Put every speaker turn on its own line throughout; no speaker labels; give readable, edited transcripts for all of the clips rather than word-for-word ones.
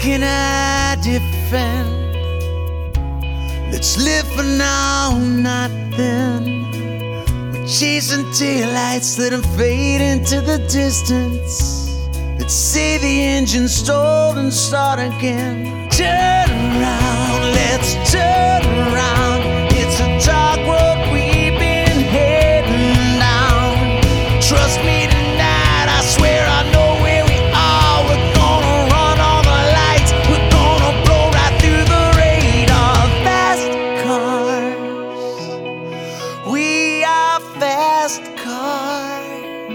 can I defend? Let's live for now, not then. We're chasing taillights, let them fade into the distance. Let's say the engine stalled and start again. Turn around, let's turn around. It's a dark road we've been heading down. Trust me tonight, I swear I know where we are. We're gonna run all the lights, we're gonna blow right through the radar. Fast cars, we are fast cars.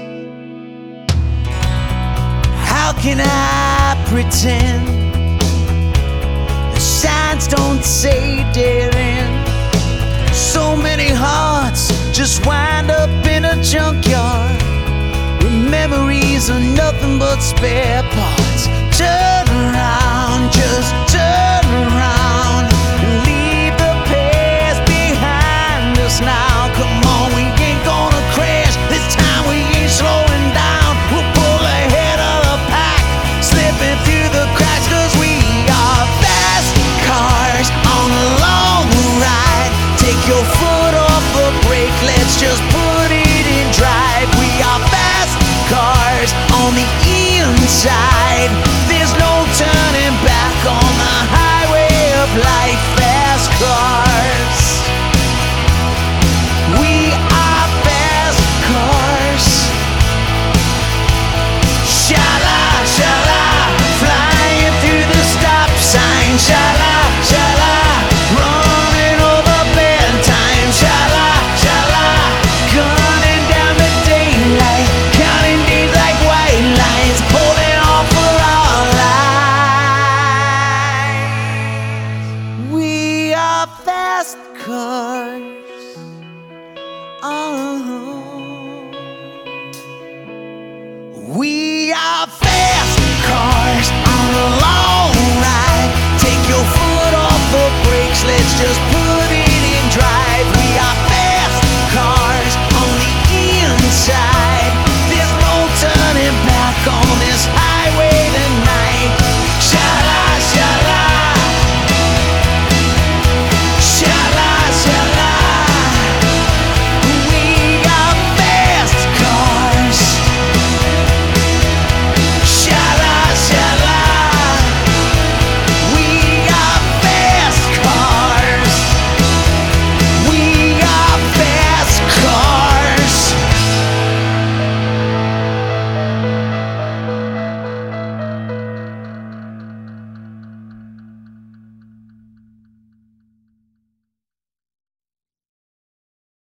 How can I pretend? Signs don't say dead end. So many hearts just wind up in a junkyard, where memories are nothing but spare parts. Turn around, just turn around, and leave the past behind us now. Come on, we ain't gonna crash this time, we ain't slowing down. We'll pull ahead of the pack, slipping through the cracks, 'cause we are fast cars on a long ride. Take your foot off the brake, let's just put it in drive. We are fast cars on the inside. There's no turning back on the highway of life. Fast cars, we are fast cars. Shala, shala, flying through the stop sign. Shala, shala, running over bedtime. Shala, shala, gunning down the daylight, counting days like white lines, holding on for our lives. We are fast cars. We are fast cars on a long ride. Take your foot off the brakes, let's just put it in drive. We are